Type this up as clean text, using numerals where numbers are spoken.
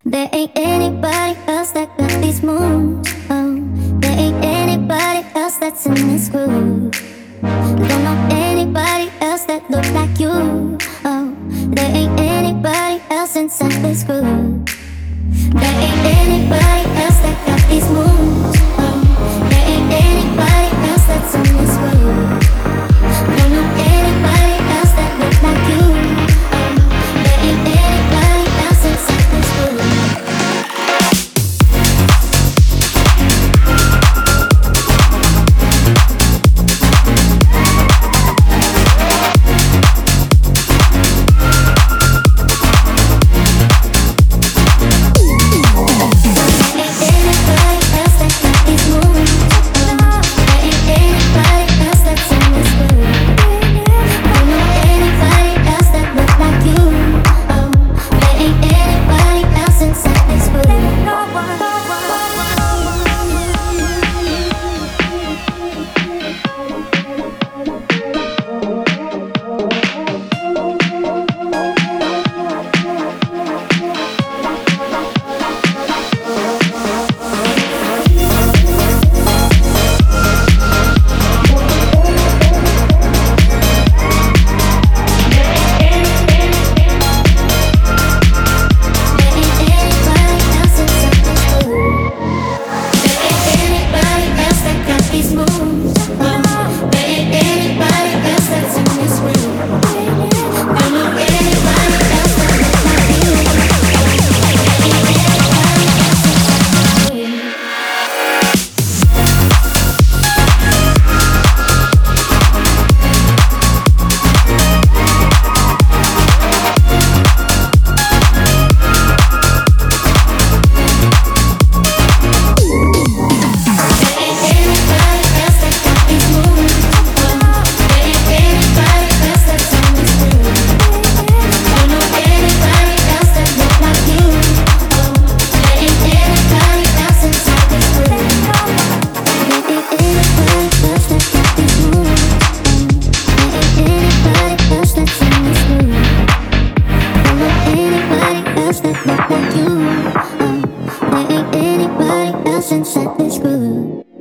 There ain't anybody else that got these moves. Oh, there ain't anybody else that's in this groove. Don't know anybody else that look like you. Oh, there ain't anybody else inside this groove. There ain't anybody else that got these moves. Oh, there ain't anybody else that's in this groove. Don't know anybody else that look like you. Oh, there ain't anybody else inside this groove. Look like you. There ain't anybody else inside this groove.